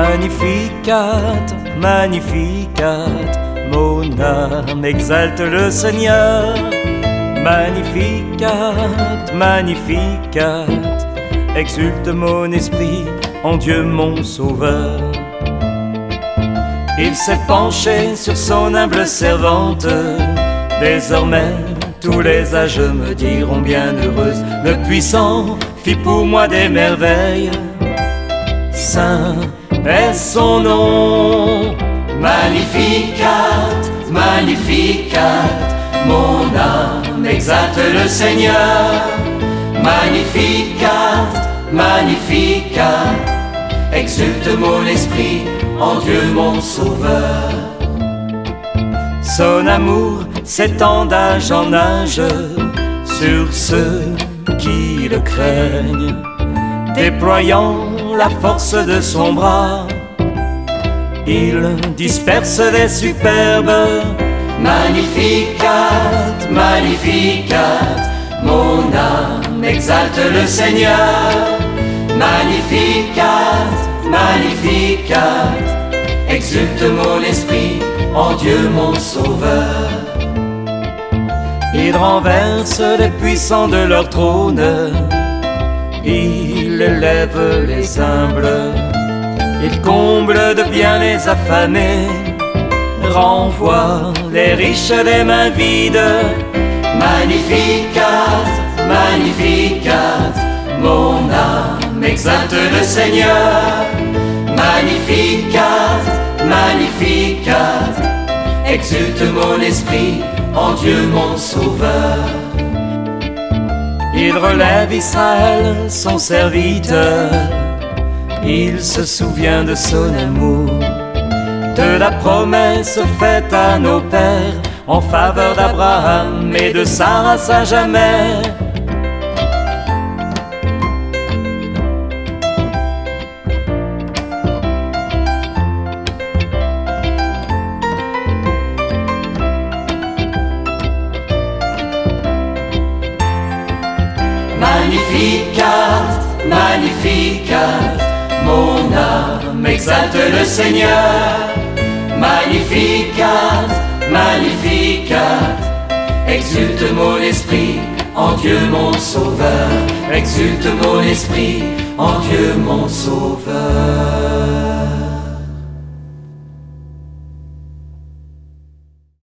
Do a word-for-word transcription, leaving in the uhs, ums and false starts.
Magnificat, Magnificat, mon âme exalte le Seigneur. Magnificat, Magnificat, exulte mon esprit en Dieu mon sauveur. Il s'est penché sur son humble servante, désormais tous les âges me diront bienheureuse. Le puissant fit pour moi des merveilles, saint est son nom. Magnificat, Magnificat, mon âme exalte le Seigneur. Magnificat, Magnificat, exulte mon esprit en Dieu mon sauveur. Son amour s'étend d'âge en âge sur ceux qui le craignent, déployant la force de son bras, il disperse les superbes. Magnificat, Magnificat, mon âme exalte le Seigneur. Magnificat, Magnificat, exulte mon esprit en Dieu mon sauveur. Il renverse les puissants de leur trône, il élève les humbles, il comble de bien les affamés, renvoie les riches des mains vides. Magnificat, Magnificat, mon âme exalte le Seigneur. Magnificat, Magnificat, exulte mon esprit en Dieu mon sauveur. Il relève Israël, son serviteur, il se souvient de son amour, de la promesse faite à nos pères en faveur d'Abraham et de sa race à jamais. Magnificat, Magnificat, mon âme exalte le Seigneur. Magnificat, Magnificat, exulte mon esprit en Dieu mon sauveur. Exulte mon esprit en Dieu mon sauveur.